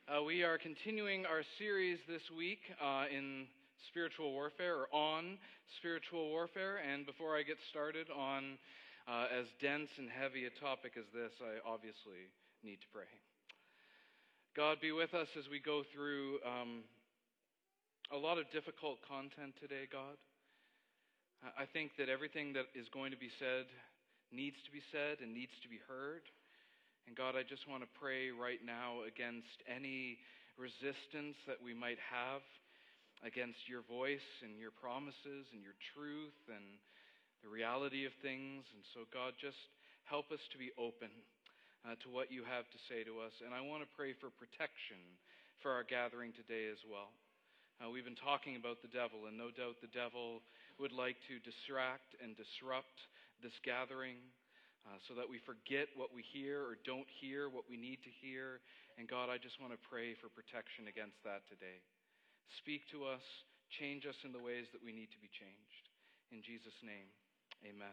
We are continuing our series this week in spiritual warfare, or on spiritual warfare. And before I get started on as dense and heavy a topic as this, I obviously need to pray. God, be with us as we go through a lot of difficult content today, God. I think that everything that is going to be said needs to be said and needs to be heard. And God, I just want to pray right now against any resistance that we might have against your voice and your promises and your truth and the reality of things. And so, God, just help us to be open to what you have to say to us. And I want to pray for protection for our gathering today as well. We've been talking about the devil, and no doubt the devil would like to distract and disrupt this gathering so that we forget what we hear or don't hear what we need to hear. And God, I just want to pray for protection against that today. Speak to us, change us in the ways that we need to be changed. In Jesus' name, amen.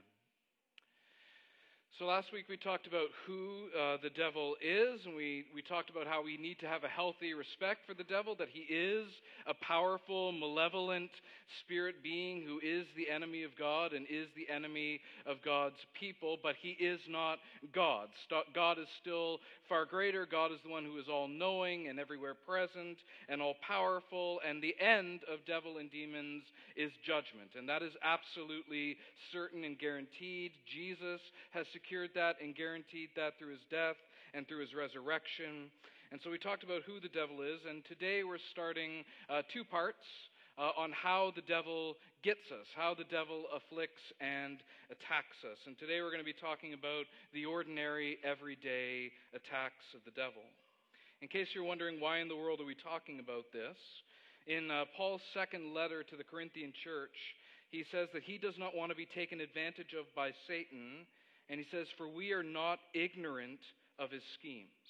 So last week we talked about who the devil is, and we talked about how we need to have a healthy respect for the devil, that he is a powerful, malevolent spirit being who is the enemy of God and is the enemy of God's people, but he is not God. God is still far greater. God is the one who is all-knowing and everywhere present and all-powerful, and the end of devil and demons is judgment, and that is absolutely certain and guaranteed. Jesus has secured that and guaranteed that through his death and through his resurrection. And so we talked about who the devil is, and today we're starting two parts on how the devil gets us, how the devil afflicts and attacks us. And today we're going to be talking about the ordinary, everyday attacks of the devil. In case you're wondering why in the world are we talking about this, in Paul's second letter to the Corinthian church, he says that he does not want to be taken advantage of by Satan, and he says, "For we are not ignorant of his schemes."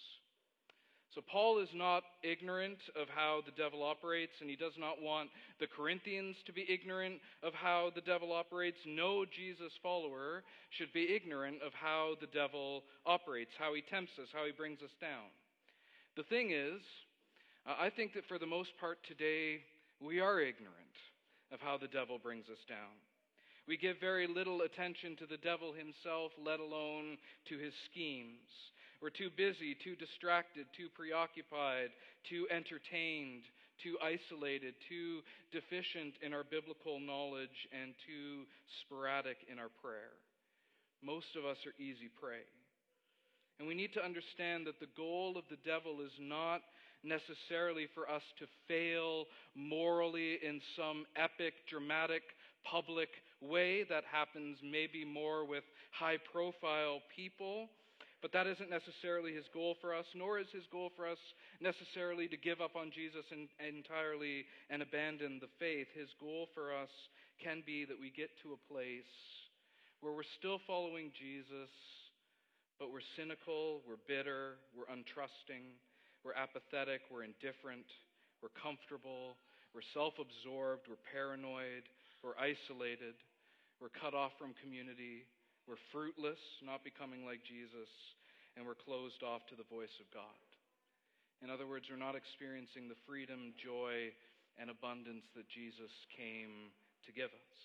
So Paul is not ignorant of how the devil operates, and he does not want the Corinthians to be ignorant of how the devil operates. No Jesus follower should be ignorant of how the devil operates, how he tempts us, how he brings us down. The thing is, I think that for the most part today, we are ignorant of how the devil brings us down. We give very little attention to the devil himself, let alone to his schemes. We're too busy, too distracted, too preoccupied, too entertained, too isolated, too deficient in our biblical knowledge, and too sporadic in our prayer. Most of us are easy prey. And we need to understand that the goal of the devil is not necessarily for us to fail morally in some epic, dramatic, public way. That happens maybe more with high-profile people. But that isn't necessarily his goal for us, nor is his goal for us necessarily to give up on Jesus entirely and abandon the faith. His goal for us can be that we get to a place where we're still following Jesus, but we're cynical, we're bitter, we're untrusting, we're apathetic, we're indifferent, we're comfortable, we're self-absorbed, we're paranoid, we're isolated, we're cut off from community, we're fruitless, not becoming like Jesus, and we're closed off to the voice of God. In other words, we're not experiencing the freedom, joy, and abundance that Jesus came to give us.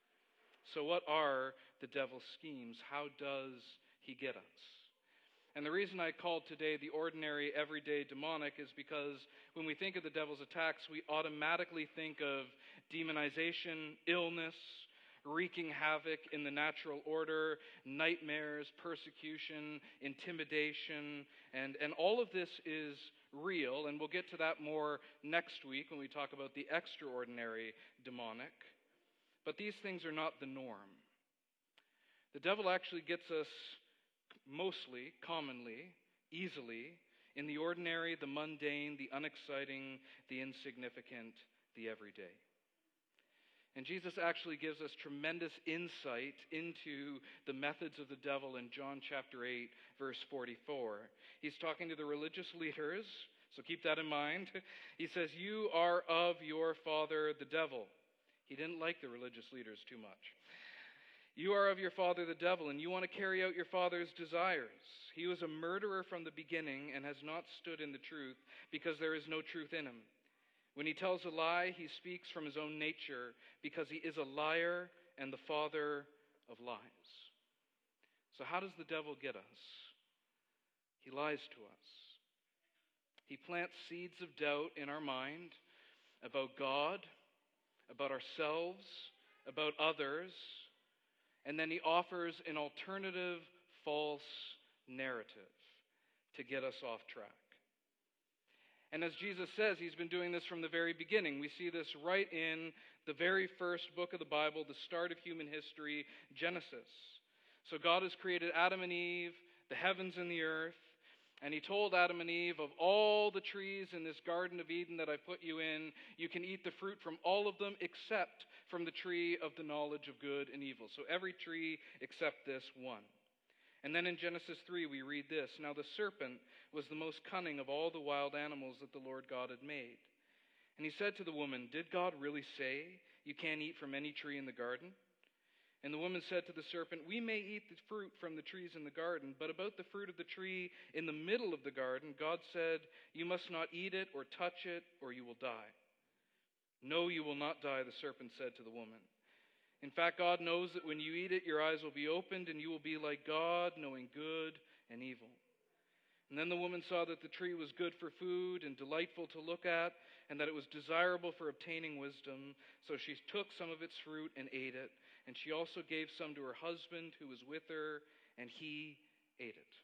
So what are the devil's schemes? How does he get us? And the reason I called today the ordinary, everyday demonic is because when we think of the devil's attacks, we automatically think of demonization, illness, wreaking havoc in the natural order, nightmares, persecution, intimidation, and all of this is real, and we'll get to that more next week when we talk about the extraordinary demonic. But these things are not the norm. The devil actually gets us mostly, commonly, easily, in the ordinary, the mundane, the unexciting, the insignificant, the everyday. And Jesus actually gives us tremendous insight into the methods of the devil in John chapter 8, verse 44. He's talking to the religious leaders, so keep that in mind. He says, "You are of your father, the devil." He didn't like the religious leaders too much. You are of your father the devil, and you want to carry out your father's desires. He was a murderer from the beginning and has not stood in the truth, because there is no truth in him. When he tells a lie, he speaks from his own nature, because he is a liar and the father of lies. So how does the devil get us? He lies to us. He plants seeds of doubt in our mind about God, about ourselves, about others, and then he offers an alternative false narrative to get us off track. And as Jesus says, he's been doing this from the very beginning. We see this right in the very first book of the Bible, the start of human history, Genesis. So God has created Adam and Eve, the heavens and the earth, and he told Adam and Eve, of all the trees in this Garden of Eden that I put you in, you can eat the fruit from all of them except from the tree of the knowledge of good and evil. So every tree except this one. And then in Genesis 3 we read this, Now the serpent was the most cunning of all the wild animals that the Lord God had made. And he said to the woman, Did God really say you can't eat from any tree in the garden? And the woman said to the serpent, We may eat the fruit from the trees in the garden, but about the fruit of the tree in the middle of the garden, God said, You must not eat it or touch it, or you will die. No, you will not die, the serpent said to the woman. In fact, God knows that when you eat it, your eyes will be opened, and you will be like God, knowing good and evil. And then the woman saw that the tree was good for food and delightful to look at, and that it was desirable for obtaining wisdom. So she took some of its fruit and ate it. And she also gave some to her husband who was with her, and he ate it.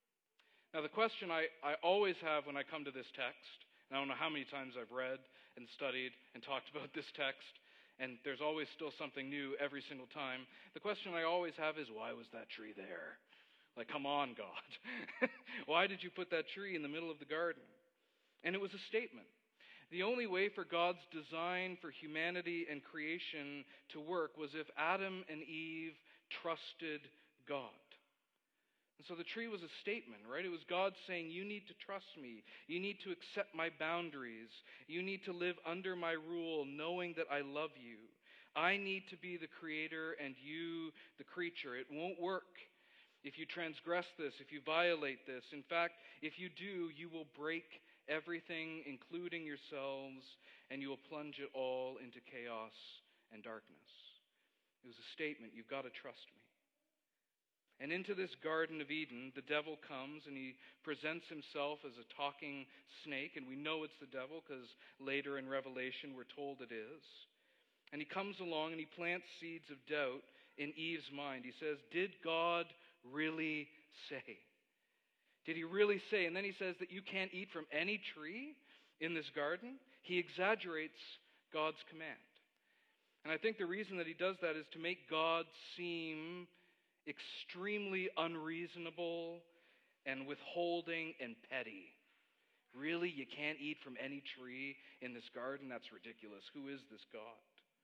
Now the question I always have when I come to this text, and I don't know how many times I've read and studied and talked about this text, and there's always still something new every single time. The question I always have is, why was that tree there? Like, come on, God. Why did you put that tree in the middle of the garden? And it was a statement. The only way for God's design for humanity and creation to work was if Adam and Eve trusted God. And so the tree was a statement, right? It was God saying, you need to trust me. You need to accept my boundaries. You need to live under my rule, knowing that I love you. I need to be the creator and you the creature. It won't work if you transgress this, if you violate this. In fact, if you do, you will break everything, including yourselves, and you will plunge it all into chaos and darkness. It was a statement, you've got to trust me. And into this Garden of Eden, the devil comes and he presents himself as a talking snake, and we know it's the devil because later in Revelation we're told it is. And he comes along and he plants seeds of doubt in Eve's mind. He says, did God really say? Did he really say? And then he says that you can't eat from any tree in this garden. He exaggerates God's command. And I think the reason that he does that is to make God seem extremely unreasonable and withholding and petty. Really, you can't eat from any tree in this garden? That's ridiculous. Who is this God?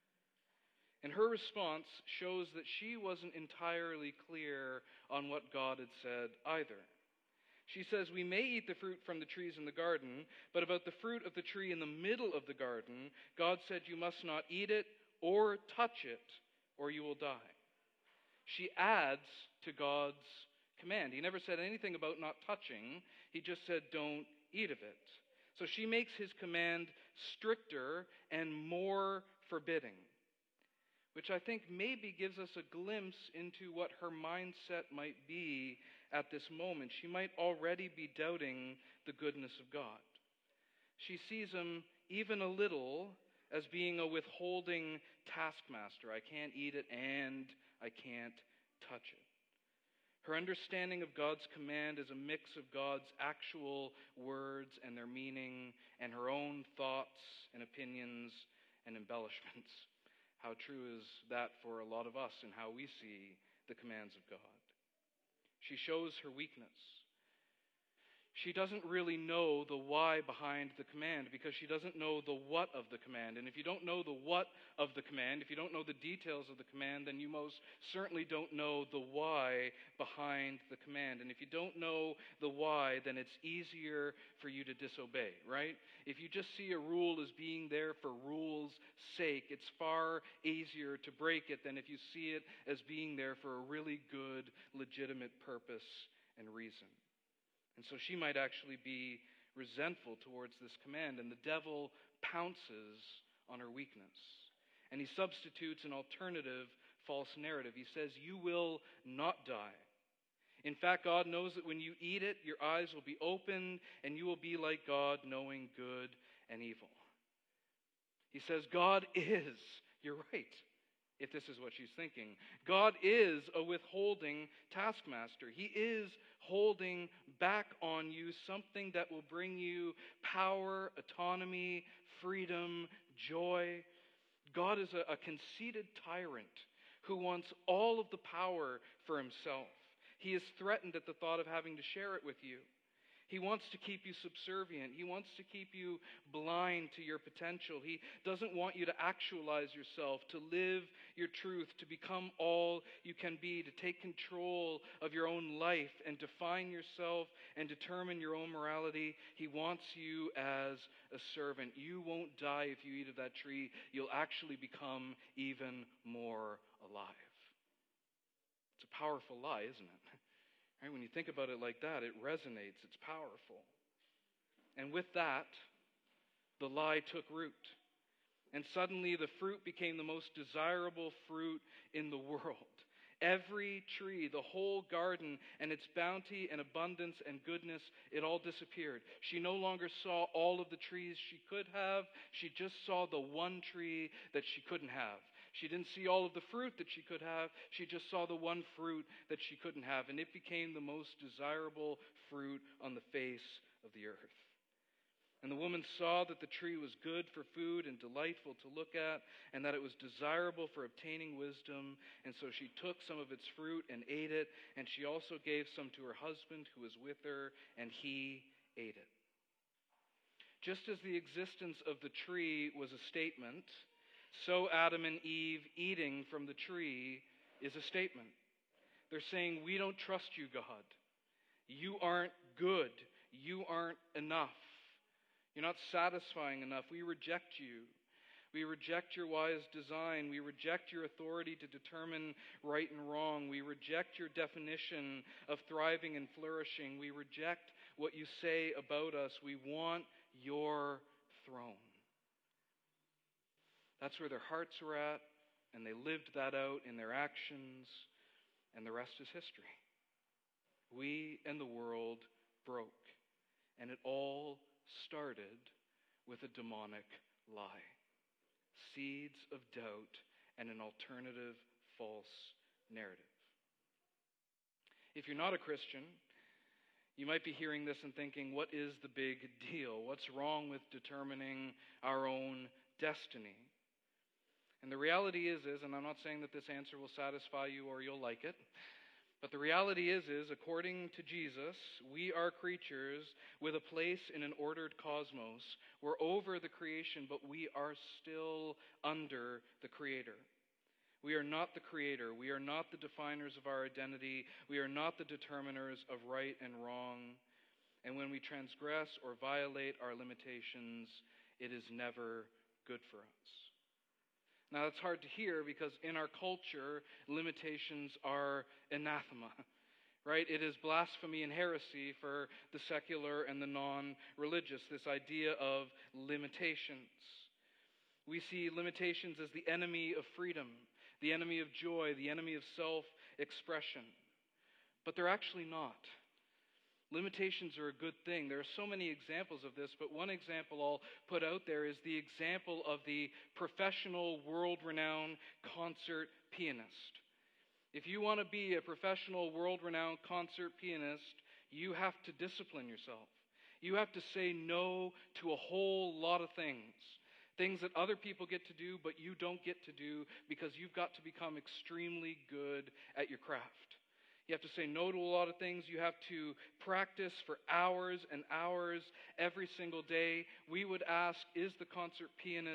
And her response shows that she wasn't entirely clear on what God had said either. She says, we may eat the fruit from the trees in the garden, but about the fruit of the tree in the middle of the garden, God said you must not eat it or touch it, or you will die. She adds to God's command. He never said anything about not touching. He just said, don't eat of it. So she makes his command stricter and more forbidding, which I think maybe gives us a glimpse into what her mindset might be at this moment. She might already be doubting the goodness of God. She sees him even a little as being a withholding taskmaster. I can't eat it and I can't touch it. Her understanding of God's command is a mix of God's actual words and their meaning and her own thoughts and opinions and embellishments. How true is that for a lot of us and how we see the commands of God? She shows her weakness. She doesn't really know the why behind the command because she doesn't know the what of the command. And if you don't know the what of the command, if you don't know the details of the command, then you most certainly don't know the why behind the the command. And if you don't know the why, then it's easier for you to disobey, right? If you just see a rule as being there for rule's sake, it's far easier to break it than if you see it as being there for a really good, legitimate purpose and reason. And so she might actually be resentful towards this command, and the devil pounces on her weakness. And he substitutes an alternative false narrative. He says, you will not die. In fact, God knows that when you eat it, your eyes will be opened, and you will be like God, knowing good and evil. He says, God is, you're right, if this is what she's thinking. God is a withholding taskmaster. He is holding back on you something that will bring you power, autonomy, freedom, joy. God is a conceited tyrant who wants all of the power for himself. He is threatened at the thought of having to share it with you. He wants to keep you subservient. He wants to keep you blind to your potential. He doesn't want you to actualize yourself, to live your truth, to become all you can be, to take control of your own life and define yourself and determine your own morality. He wants you as a servant. You won't die if you eat of that tree. You'll actually become even more alive. It's a powerful lie, isn't it? Right? When you think about it like that, it resonates. It's powerful. And with that, the lie took root. And suddenly the fruit became the most desirable fruit in the world. Every tree, the whole garden, and its bounty and abundance and goodness, it all disappeared. She no longer saw all of the trees she could have. She just saw the one tree that she couldn't have. She didn't see all of the fruit that she could have. She just saw the one fruit that she couldn't have. And it became the most desirable fruit on the face of the earth. And the woman saw that the tree was good for food and delightful to look at, and that it was desirable for obtaining wisdom. And so she took some of its fruit and ate it, and she also gave some to her husband who was with her, and he ate it. Just as the existence of the tree was a statement, so Adam and Eve eating from the tree is a statement. They're saying, we don't trust you, God. You aren't good. You aren't enough. You're not satisfying enough. We reject you. We reject your wise design. We reject your authority to determine right and wrong. We reject your definition of thriving and flourishing. We reject what you say about us. We want your throne. That's where their hearts were at, and they lived that out in their actions, and the rest is history. We and the world broke, and it all started with a demonic lie. Seeds of doubt and an alternative false narrative. If you're not a Christian, you might be hearing this and thinking, what is the big deal? What's wrong with determining our own destiny? And the reality is, and I'm not saying that this answer will satisfy you or you'll like it, but the reality is, according to Jesus, we are creatures with a place in an ordered cosmos. We're over the creation, but we are still under the Creator. We are not the creator. We are not the definers of our identity. We are not the determiners of right and wrong. And when we transgress or violate our limitations, it is never good for us. Now, that's hard to hear because in our culture, limitations are anathema, right? It is blasphemy and heresy for the secular and the non-religious, this idea of limitations. We see limitations as the enemy of freedom, the enemy of joy, the enemy of self-expression. But they're actually not. Limitations are a good thing. There are so many examples of this, but one example I'll put out there is the example of the professional, world-renowned concert pianist. If you want to be a professional, world-renowned concert pianist, you have to discipline yourself. You have to say no to a whole lot of things. Things that other people get to do, but you don't get to do because you've got to become extremely good at your craft. You have to say no to a lot of things. You have to practice for hours and hours every single day. We would ask, is the concert pianist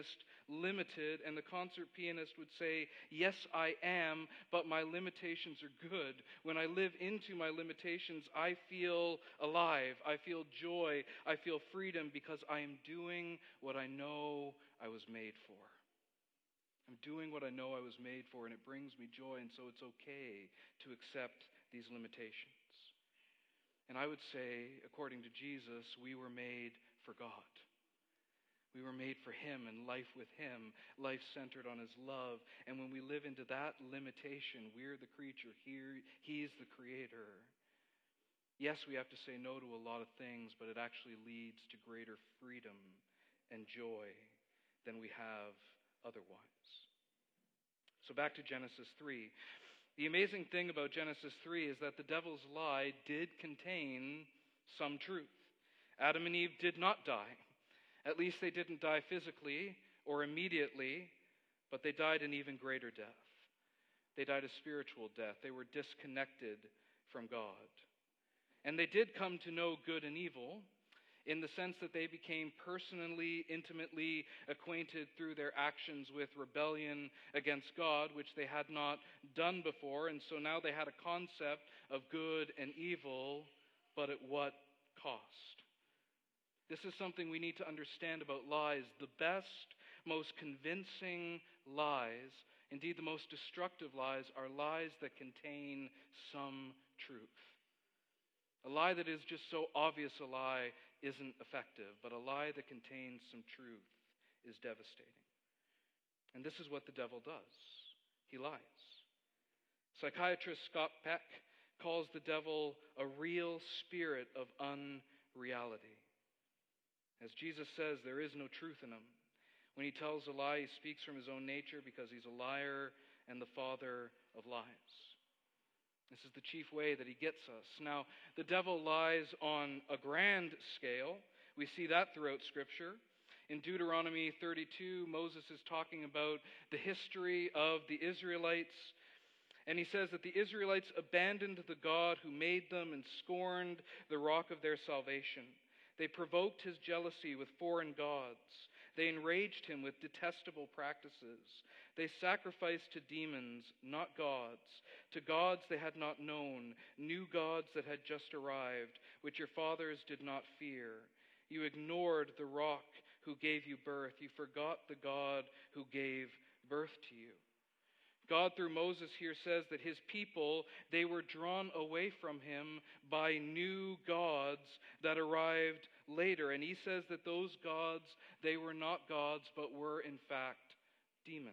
limited, and the concert pianist would say, yes, I am, but my limitations are good. When I live into my limitations, I feel alive, I feel joy, I feel freedom, because I am doing what I know I was made for. I'm doing what I know I was made for, and it brings me joy, and so it's okay to accept these limitations. And I would say, according to Jesus, we were made for God. We were made for Him and life with Him, life centered on His love. And when we live into that limitation, we're the creature. He's the creator. Yes, we have to say no to a lot of things, but it actually leads to greater freedom and joy than we have otherwise. So back to Genesis 3. The amazing thing about Genesis 3 is that the devil's lie did contain some truth. Adam and Eve did not die. At least they didn't die physically or immediately, but they died an even greater death. They died a spiritual death. They were disconnected from God. And they did come to know good and evil in the sense that they became personally, intimately acquainted through their actions with rebellion against God, which they had not done before. And so now they had a concept of good and evil, but at what cost? This is something we need to understand about lies. The best, most convincing lies, indeed the most destructive lies, are lies that contain some truth. A lie that is just so obvious a lie isn't effective, but a lie that contains some truth is devastating. And this is what the devil does. He lies. Psychiatrist Scott Peck calls the devil a real spirit of unreality. As Jesus says, there is no truth in him. When he tells a lie, he speaks from his own nature because he's a liar and the father of lies. This is the chief way that he gets us. Now, the devil lies on a grand scale. We see that throughout Scripture. In Deuteronomy 32, Moses is talking about the history of the Israelites. And he says that the Israelites abandoned the God who made them and scorned the rock of their salvation. They provoked his jealousy with foreign gods. They enraged him with detestable practices. They sacrificed to demons, not gods, to gods they had not known, new gods that had just arrived, which your fathers did not fear. You ignored the rock who gave you birth. You forgot the God who gave birth to you. God, through Moses here, says that his people, they were drawn away from him by new gods that arrived later. And he says that those gods, they were not gods, but were in fact demons.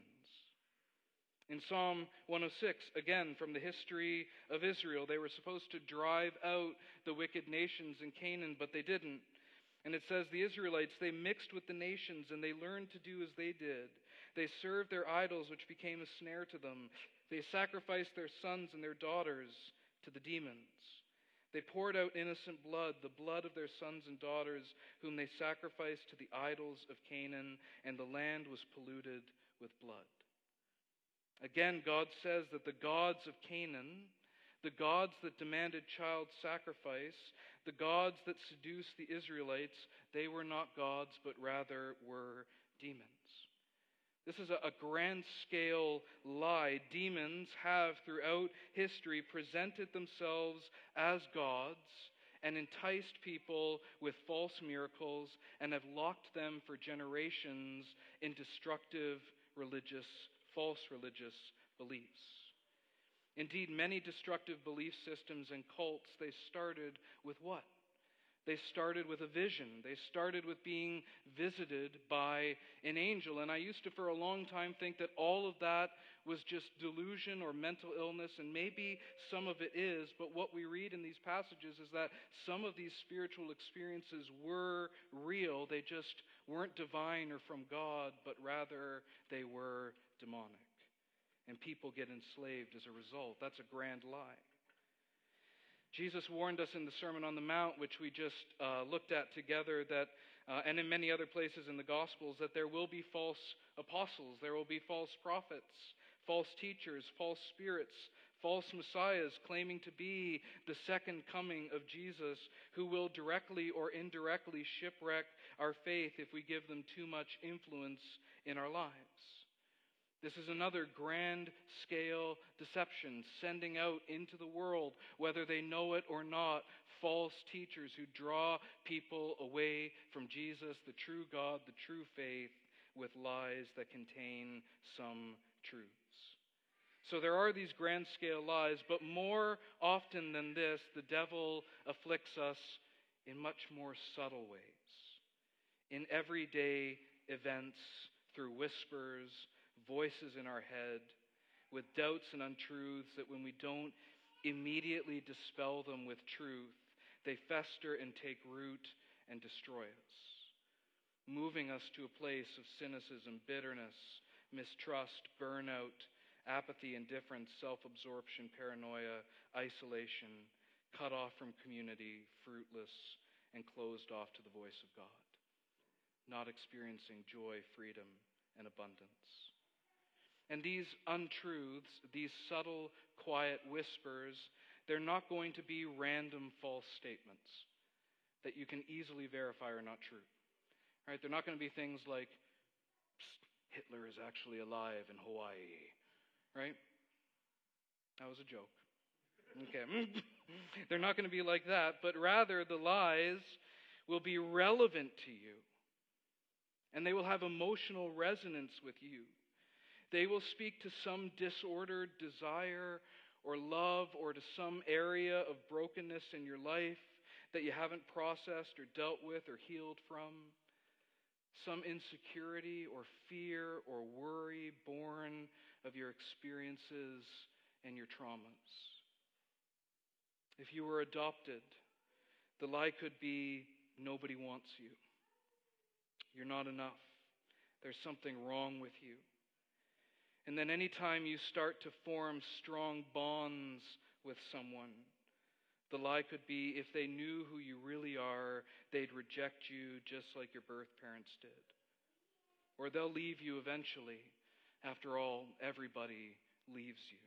In Psalm 106, again, from the history of Israel, they were supposed to drive out the wicked nations in Canaan, but they didn't. And it says the Israelites, they mixed with the nations and they learned to do as they did. They served their idols, which became a snare to them. They sacrificed their sons and their daughters to the demons. They poured out innocent blood, the blood of their sons and daughters, whom they sacrificed to the idols of Canaan, and the land was polluted with blood. Again, God says that the gods of Canaan, the gods that demanded child sacrifice, the gods that seduced the Israelites, they were not gods, but rather were demons. This is a grand-scale lie. Demons have, throughout history, presented themselves as gods and enticed people with false miracles and have locked them for generations in destructive false religious beliefs. Indeed, many destructive belief systems and cults, they started with what? They started with a vision. They started with being visited by an angel. And I used to, for a long time, think that all of that was just delusion or mental illness, and maybe some of it is, but what we read in these passages is that some of these spiritual experiences were real. They just weren't divine or from God, but rather they were demonic. And people get enslaved as a result. That's a grand lie. Jesus warned us in the Sermon on the Mount, which we just looked at together, that, and in many other places in the Gospels, that there will be false apostles, there will be false prophets, false teachers, false spirits, False messiahs claiming to be the second coming of Jesus, who will directly or indirectly shipwreck our faith if we give them too much influence in our lives. This is another grand-scale deception, sending out into the world, whether they know it or not, false teachers who draw people away from Jesus, the true God, the true faith, with lies that contain some truths. So there are these grand-scale lies, but more often than this, the devil afflicts us in much more subtle ways. In everyday events, through whispers, voices in our head, with doubts and untruths that when we don't immediately dispel them with truth, they fester and take root and destroy us, moving us to a place of cynicism, bitterness, mistrust, burnout, apathy, indifference, self-absorption, paranoia, isolation, cut off from community, fruitless, and closed off to the voice of God, not experiencing joy, freedom, and abundance. And these untruths, these subtle, quiet whispers, they're not going to be random false statements that you can easily verify are not true. Right? They're not going to be things like, Hitler is actually alive in Hawaii. Right? That was a joke. Okay. They're not going to be like that, but rather the lies will be relevant to you. And they will have emotional resonance with you. They will speak to some disordered desire or love or to some area of brokenness in your life that you haven't processed or dealt with or healed from. Some insecurity or fear or worry born of your experiences and your traumas. If you were adopted, the lie could be, nobody wants you. You're not enough. There's something wrong with you. And then anytime you start to form strong bonds with someone, the lie could be, if they knew who you really are, they'd reject you just like your birth parents did. Or they'll leave you eventually. After all, everybody leaves you.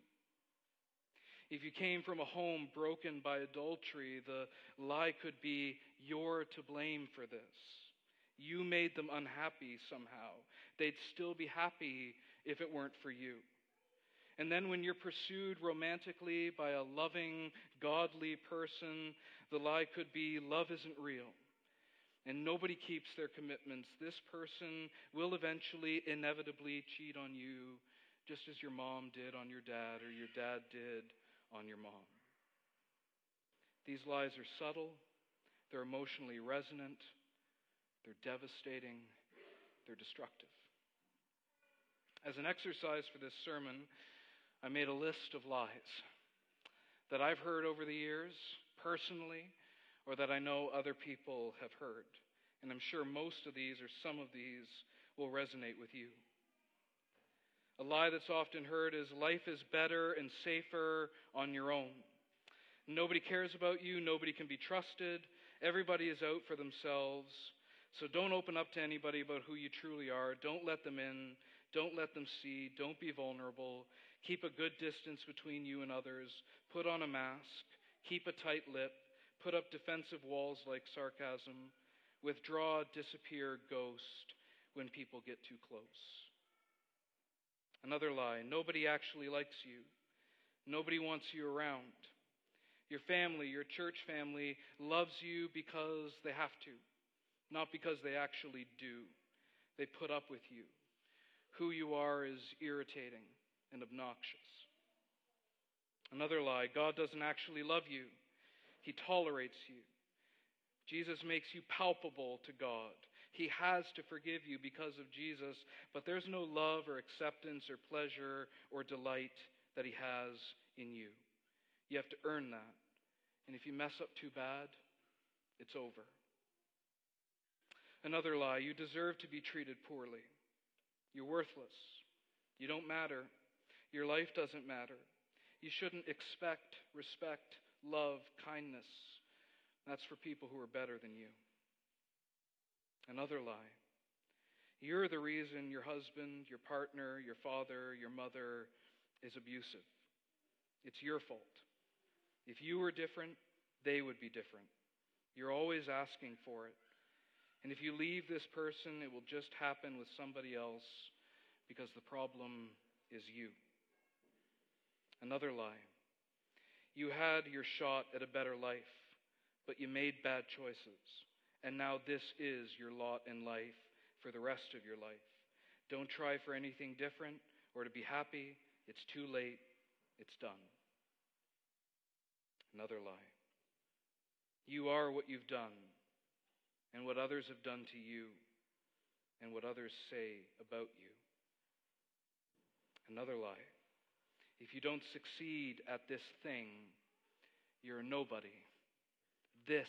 If you came from a home broken by adultery, the lie could be, you're to blame for this. You made them unhappy somehow. They'd still be happy if it weren't for you. And then when you're pursued romantically by a loving, godly person, the lie could be, love isn't real. And nobody keeps their commitments. This person will eventually, inevitably cheat on you, just as your mom did on your dad, or your dad did on your mom. These lies are subtle, they're emotionally resonant, they're devastating, they're destructive. As an exercise for this sermon, I made a list of lies that I've heard over the years, personally, or that I know other people have heard. And I'm sure most of these, or some of these, will resonate with you. A lie that's often heard is, life is better and safer on your own. Nobody cares about you, nobody can be trusted, everybody is out for themselves. So don't open up to anybody about who you truly are. Don't let them in. Don't let them see. Don't be vulnerable. Keep a good distance between you and others. Put on a mask. Keep a tight lip. Put up defensive walls like sarcasm. Withdraw, disappear, ghost when people get too close. Another lie. Nobody actually likes you. Nobody wants you around. Your family, your church family, loves you because they have to. Not because they actually do. They put up with you. Who you are is irritating and obnoxious. Another lie, God doesn't actually love you. He tolerates you. Jesus makes you palpable to God. He has to forgive you because of Jesus, but there's no love or acceptance or pleasure or delight that he has in you. You have to earn that. And if you mess up too bad, it's over. Another lie, you deserve to be treated poorly. You're worthless. You don't matter. Your life doesn't matter. You shouldn't expect respect, love, kindness. That's for people who are better than you. Another lie, you're the reason your husband, your partner, your father, your mother is abusive. It's your fault. If you were different, they would be different. You're always asking for it. And if you leave this person, it will just happen with somebody else because the problem is you. Another lie. You had your shot at a better life, but you made bad choices. And now this is your lot in life for the rest of your life. Don't try for anything different or to be happy. It's too late. It's done. Another lie. You are what you've done and what others have done to you and what others say about you. Another lie. If you don't succeed at this thing, you're a nobody. This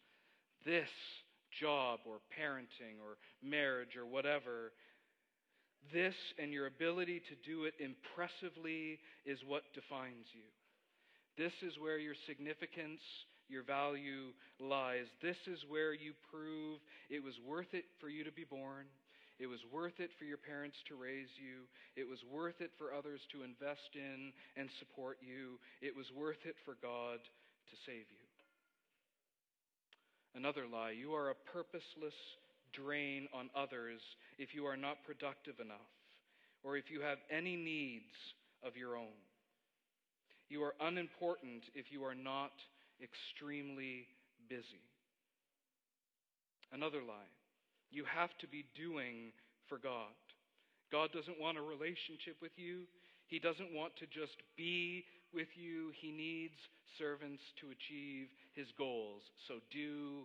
job or parenting or marriage or whatever, this and your ability to do it impressively is what defines you. This is where your significance, your value lies. This is where you prove it was worth it for you to be born. It was worth it for your parents to raise you. It was worth it for others to invest in and support you. It was worth it for God to save you. Another lie. You are a purposeless drain on others if you are not productive enough or if you have any needs of your own. You are unimportant if you are not extremely busy. Another lie. You have to be doing for God. God doesn't want a relationship with you. He doesn't want to just be with you. He needs servants to achieve his goals. So do.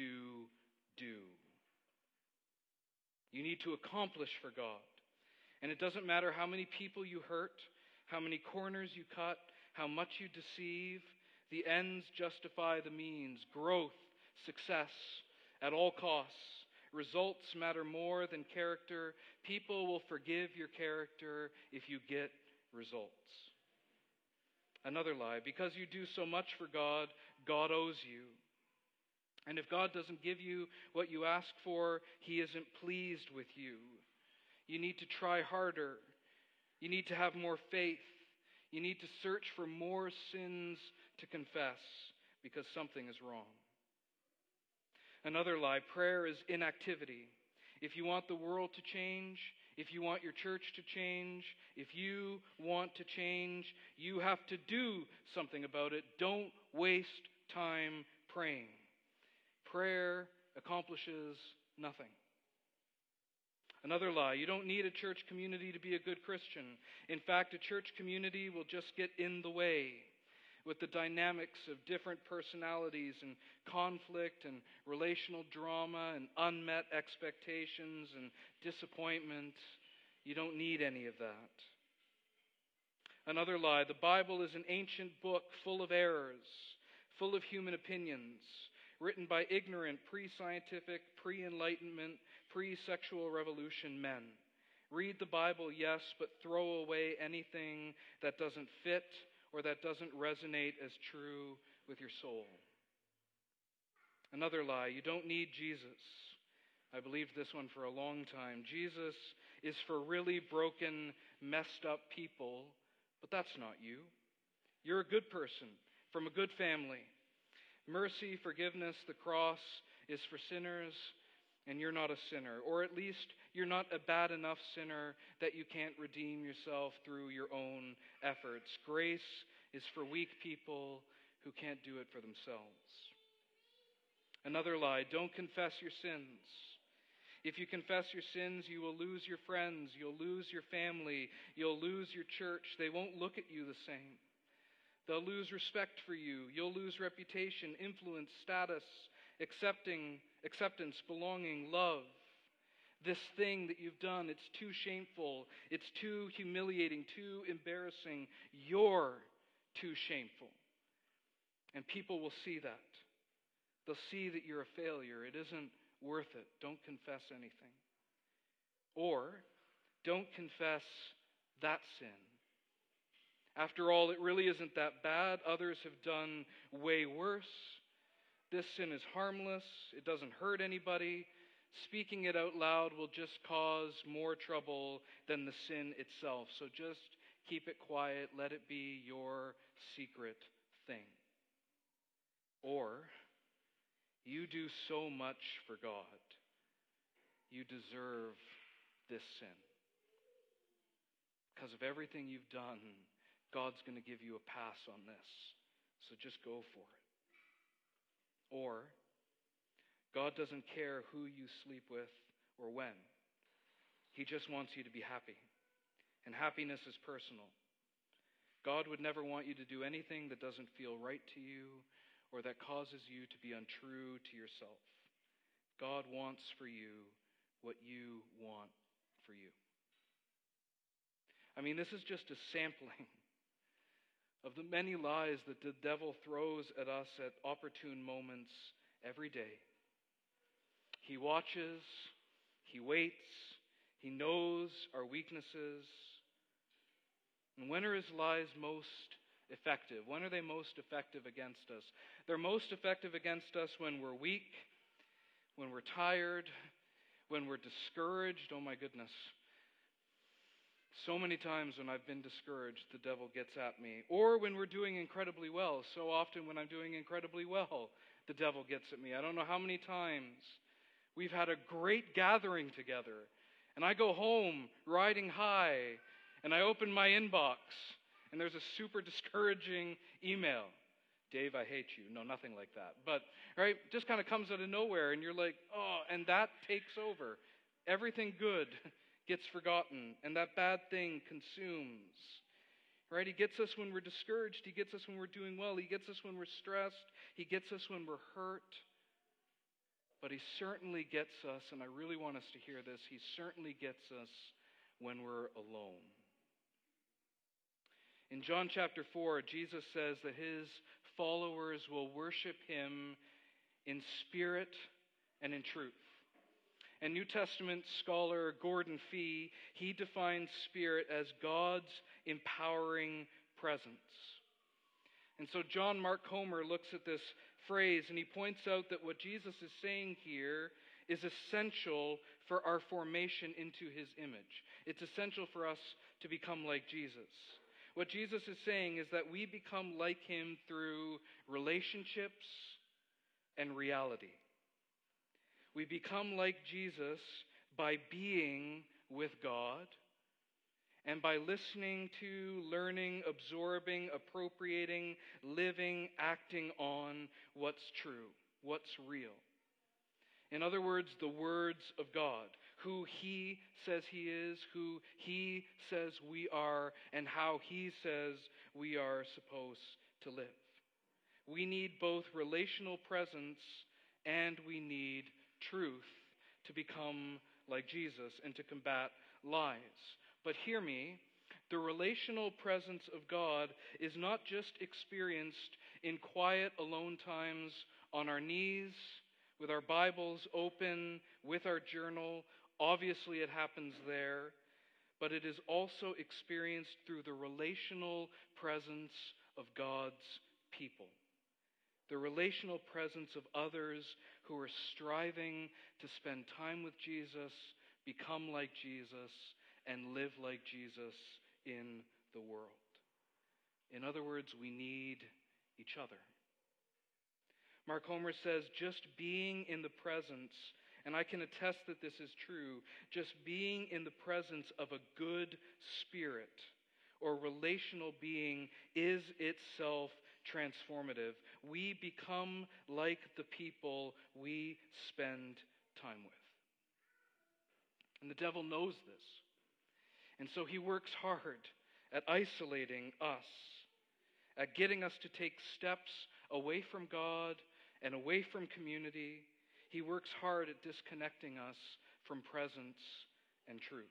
You need to accomplish for God. And it doesn't matter how many people you hurt, how many corners you cut, how much you deceive. The ends justify the means. Growth, success, at all costs. Results matter more than character. People will forgive your character if you get results. Another lie. Because you do so much for God, God owes you. And if God doesn't give you what you ask for, he isn't pleased with you. You need to try harder. You need to have more faith. You need to search for more sins to confess because something is wrong. Another lie. Prayer is inactivity. If you want the world to change, if you want your church to change, if you want to change, you have to do something about it. Don't waste time praying. Prayer accomplishes nothing. Another lie. You don't need a church community to be a good Christian. In fact, a church community will just get in the way with the dynamics of different personalities and conflict and relational drama and unmet expectations and disappointment. You don't need any of that. Another lie. The Bible is an ancient book full of errors, full of human opinions, written by ignorant, pre-scientific, pre-enlightenment, pre-sexual revolution men. Read the Bible, yes, but throw away anything that doesn't fit or that doesn't resonate as true with your soul. Another lie. You don't need Jesus. I believed this one for a long time. Jesus is for really broken, messed up people, but that's not you. You're a good person from a good family. Mercy, forgiveness, the cross is for sinners, and you're not a sinner. Or at least you're not a bad enough sinner that you can't redeem yourself through your own efforts. Grace is for weak people who can't do it for themselves. Another lie. Don't confess your sins. If you confess your sins, you will lose your friends, you'll lose your family, you'll lose your church. They won't look at you the same. They'll lose respect for you. You'll lose reputation, influence, status, acceptance, belonging, love. This thing that you've done, it's too shameful. It's too humiliating, too embarrassing. You're too shameful. And people will see that. They'll see that you're a failure. It isn't worth it. Don't confess anything. Or, don't confess that sin. After all, it really isn't that bad. Others have done way worse. This sin is harmless. It doesn't hurt anybody. Speaking it out loud will just cause more trouble than the sin itself. So just Keep it quiet. Let it be your secret thing. Or, you do so much for God. You deserve this sin. Because of everything you've done, God's going to give you a pass on this. So just go for it. Or, God doesn't care who you sleep with or when. He just wants you to be happy. And happiness is personal. God would never want you to do anything that doesn't feel right to you or that causes you to be untrue to yourself. God wants for you what you want for you. I mean, this is just a sampling of the many lies that the devil throws at us at opportune moments every day. He watches, he waits, he knows our weaknesses. And when are his lies most effective? When are they most effective against us? They're most effective against us when we're weak, when we're tired, when we're discouraged. Oh my goodness. So many times when I've been discouraged, the devil gets at me. Or when we're doing incredibly well. So often when I'm doing incredibly well, the devil gets at me. I don't know how many times we've had a great gathering together, and I go home riding high, and I open my inbox, and there's a super discouraging email. Dave, I hate you. No, nothing like that. But, right, just kind of comes out of nowhere, and you're like, oh, and that takes over. Everything good gets forgotten, and that bad thing consumes. Right? He gets us when we're discouraged. He gets us when we're doing well. He gets us when we're stressed. He gets us when we're hurt. But he certainly gets us, and I really want us to hear this, he certainly gets us when we're alone. In John chapter 4, Jesus says that his followers will worship him in spirit and in truth. And New Testament scholar Gordon Fee, he defines spirit as God's empowering presence. And so John Mark Comer looks at this phrase and he points out that what Jesus is saying here is essential for our formation into his image. It's essential for us to become like Jesus. What Jesus is saying is that we become like him through relationships and reality. We become like Jesus by being with God and by listening to, learning, absorbing, appropriating, living, acting on what's true, what's real. In other words, the words of God, who he says he is, who he says we are, and how he says we are supposed to live. We need both relational presence and we need truth to become like Jesus and to combat lies. But hear me, the relational presence of God is not just experienced in quiet, alone times on our knees, with our Bibles open, with our journal. Obviously, it happens there. But it is also experienced through the relational presence of God's people. The relational presence of others who are striving to spend time with Jesus, become like Jesus, and live like Jesus in the world. In other words, we need each other. Mark Homer says, just being in the presence, and I can attest that this is true, just being in the presence of a good spirit or relational being is itself transformative. We become like the people we spend time with. And the devil knows this. And so he works hard at isolating us, at getting us to take steps away from God and away from community. He works hard at disconnecting us from presence and truth.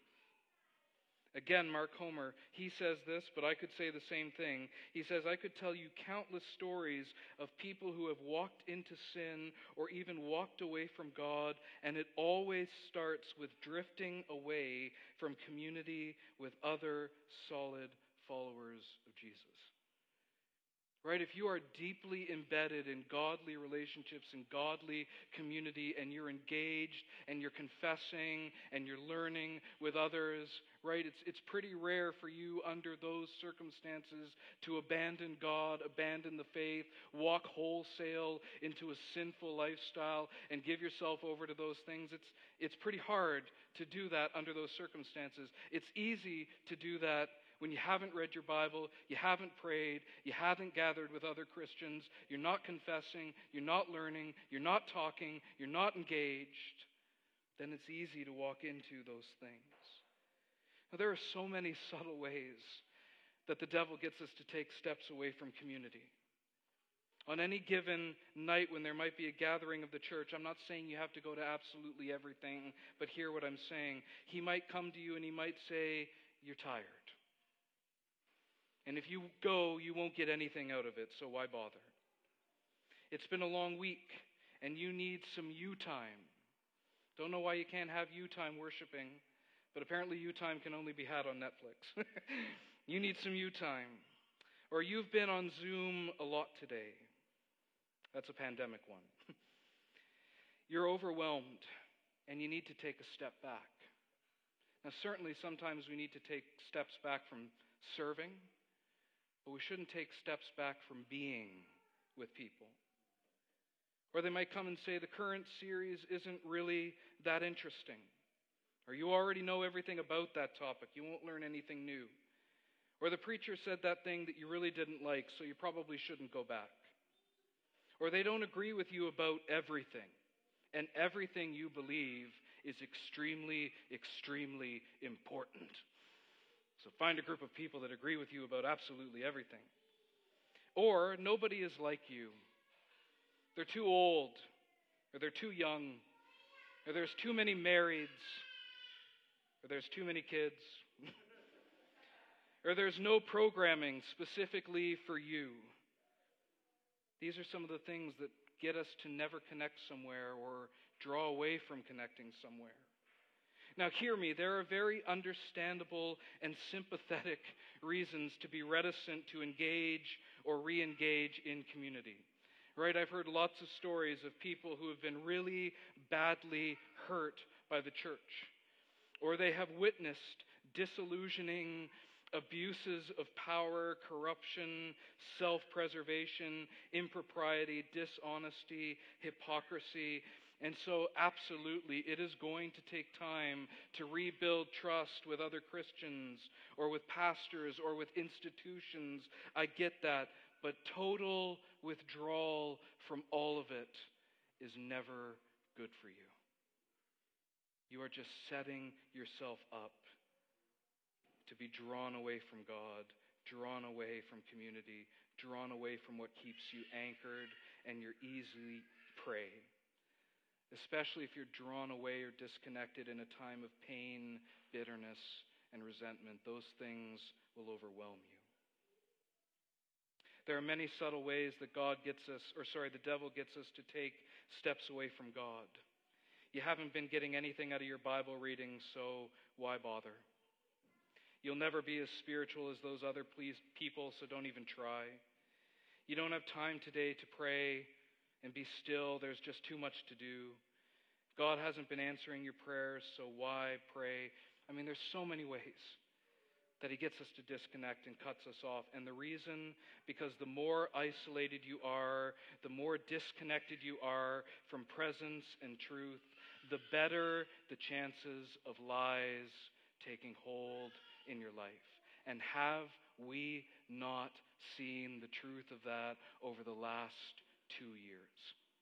Again, Mark Homer, he says this, but I could say the same thing. He says, I could tell you countless stories of people who have walked into sin or even walked away from God, and it always starts with drifting away from community with other solid followers of Jesus. Right? If you are deeply embedded in godly relationships and godly community, and you're engaged and you're confessing and you're learning with others, right? It's pretty rare for you under those circumstances to abandon God, abandon the faith, walk wholesale into a sinful lifestyle and give yourself over to those things. It's pretty hard to do that under those circumstances. It's easy to do that when you haven't read your Bible, you haven't prayed, you haven't gathered with other Christians, you're not confessing, you're not learning, you're not talking, you're not engaged, then it's easy to walk into those things. Now, there are so many subtle ways that the devil gets us to take steps away from community. On any given night when there might be a gathering of the church, I'm not saying you have to go to absolutely everything, but hear what I'm saying. He might come to you and he might say, "You're tired. And if you go, you won't get anything out of it, so why bother? It's been a long week, and you need some you time. Don't know why you can't have you time worshiping, but apparently you time can only be had on Netflix. You need some you time. Or you've been on Zoom a lot today. That's a pandemic one. You're overwhelmed, and you need to take a step back. Now, certainly sometimes we need to take steps back from serving, but we shouldn't take steps back from being with people. Or they might come and say, the current series isn't really that interesting. Or you already know everything about that topic. You won't learn anything new. Or the preacher said that thing that you really didn't like, so you probably shouldn't go back. Or they don't agree with you about everything. And everything you believe is extremely, extremely important. So find a group of people that agree with you about absolutely everything. Or nobody is like you. They're too old, or they're too young, or there's too many marrieds, or there's too many kids, or there's no programming specifically for you. These are some of the things that get us to never connect somewhere or draw away from connecting somewhere. Now, hear me, there are very understandable and sympathetic reasons to be reticent to engage or re-engage in community. Right? I've heard lots of stories of people who have been really badly hurt by the church, or they have witnessed disillusioning abuses of power, corruption, self-preservation, impropriety, dishonesty, hypocrisy. And so, absolutely, it is going to take time to rebuild trust with other Christians or with pastors or with institutions. I get that. But total withdrawal from all of it is never good for you. You are just setting yourself up to be drawn away from God, drawn away from community, drawn away from what keeps you anchored and you're easily prey. Especially if you're drawn away or disconnected in a time of pain, bitterness, and resentment. Those things will overwhelm you. There are many subtle ways that the devil gets us to take steps away from God. You haven't been getting anything out of your Bible reading, so why bother? You'll never be as spiritual as those other people, so don't even try. You don't have time today to pray and be still. There's just too much to do. God hasn't been answering your prayers, so why pray? I mean, there's so many ways that he gets us to disconnect and cuts us off. And the reason, because the more isolated you are, the more disconnected you are from presence and truth, the better the chances of lies taking hold in your life. And have we not seen the truth of that over the last 2 years?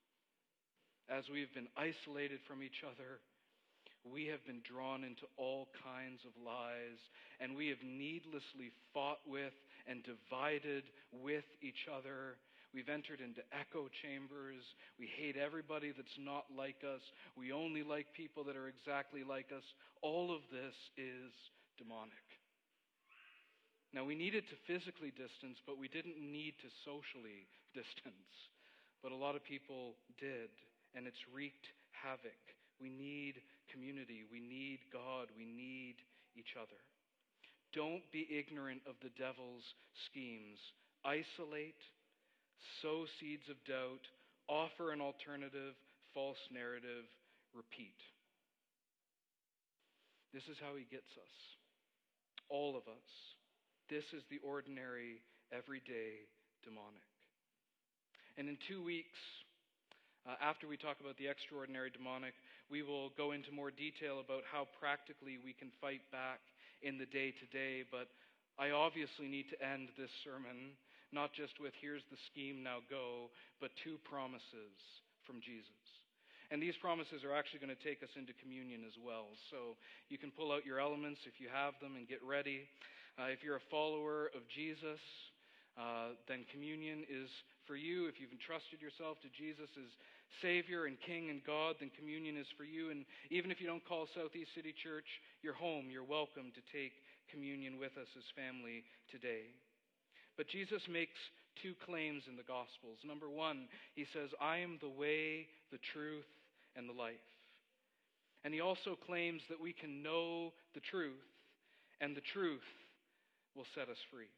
As we've been isolated from each other, we have been drawn into all kinds of lies, and we have needlessly fought with and divided with each other. We've entered into echo chambers. We hate everybody that's not like us. We only like people that are exactly like us. All of this is demonic. Now, we needed to physically distance, but we didn't need to socially distance. But a lot of people did, and it's wreaked havoc. We need community. We need God. We need each other. Don't be ignorant of the devil's schemes. Isolate, sow seeds of doubt, offer an alternative, false narrative, repeat. This is how he gets us. All of us. This is the ordinary, everyday demonic. And in 2 weeks, after we talk about the extraordinary demonic, we will go into more detail about how practically we can fight back in the day-to-day. But I obviously need to end this sermon not just with here's the scheme, now go, but 2 promises from Jesus. And these promises are actually going to take us into communion as well. So you can pull out your elements if you have them and get ready. If you're a follower of Jesus, then communion is for you. If you've entrusted yourself to Jesus as Savior and King and God, then communion is for you. And even if you don't call Southeast City Church your home, you're welcome to take communion with us as family today. But Jesus makes 2 claims in the Gospels. Number 1, he says, I am the way, the truth, and the life. And he also claims that we can know the truth, and the truth will set us free.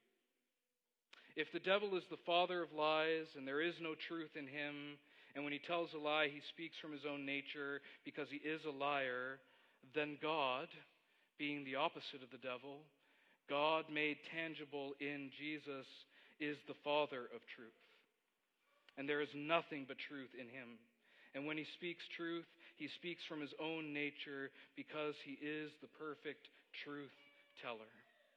If the devil is the father of lies, and there is no truth in him, and when he tells a lie, he speaks from his own nature because he is a liar, then God, being the opposite of the devil, God made tangible in Jesus, is the Father of truth. And there is nothing but truth in him. And when he speaks truth, he speaks from his own nature because he is the perfect truth teller.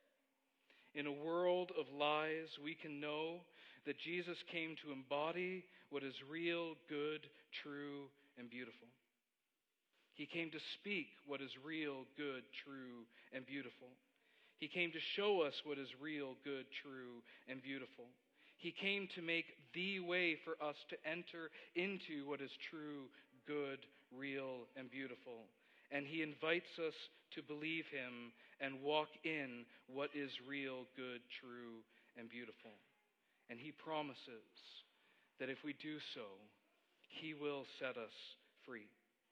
In a world of lies, we can know that Jesus came to embody what is real, good, true, and beautiful. He came to speak what is real, good, true, and beautiful. He came to show us what is real, good, true, and beautiful. He came to make the way for us to enter into what is true, good, real, and beautiful. And he invites us to believe him and walk in what is real, good, true, and beautiful. And he promises that if we do so, he will set us free.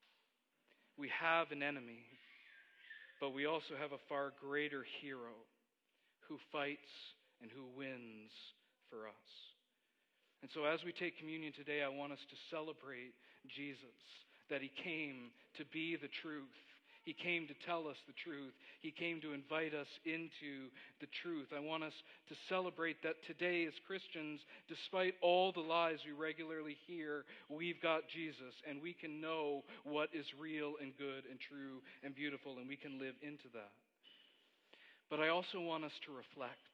We have an enemy, but we also have a far greater hero who fights and who wins for us. And so as we take communion today, I want us to celebrate Jesus, that he came to be the truth. He came to tell us the truth. He came to invite us into the truth. I want us to celebrate that today as Christians, despite all the lies we regularly hear, we've got Jesus, and we can know what is real and good and true and beautiful, and we can live into that. But I also want us to reflect.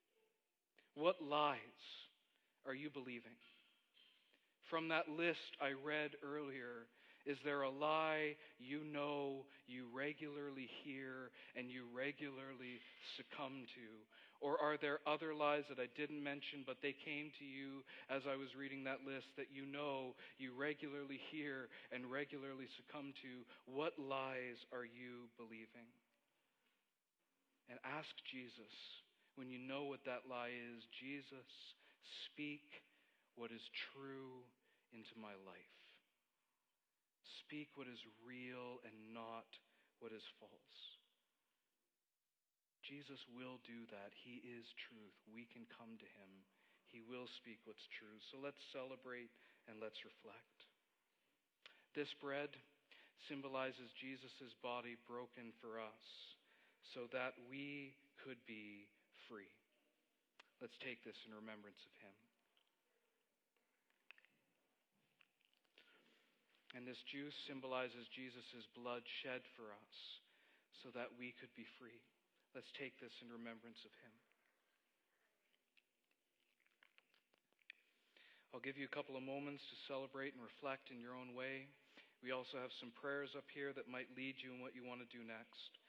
What lies are you believing? From that list I read earlier, is there a lie you know, you regularly hear, and you regularly succumb to? Or are there other lies that I didn't mention, but they came to you as I was reading that list that you know, you regularly hear, and regularly succumb to? What lies are you believing? And ask Jesus, when you know what that lie is, Jesus, speak what is true into my life. Speak what is real and not what is false. Jesus will do that. He is truth. We can come to him. He will speak what's true. So let's celebrate and let's reflect. This bread symbolizes Jesus' body broken for us so that we could be free. Let's take this in remembrance of him. And this juice symbolizes Jesus' blood shed for us so that we could be free. Let's take this in remembrance of him. I'll give you a couple of moments to celebrate and reflect in your own way. We also have some prayers up here that might lead you in what you want to do next.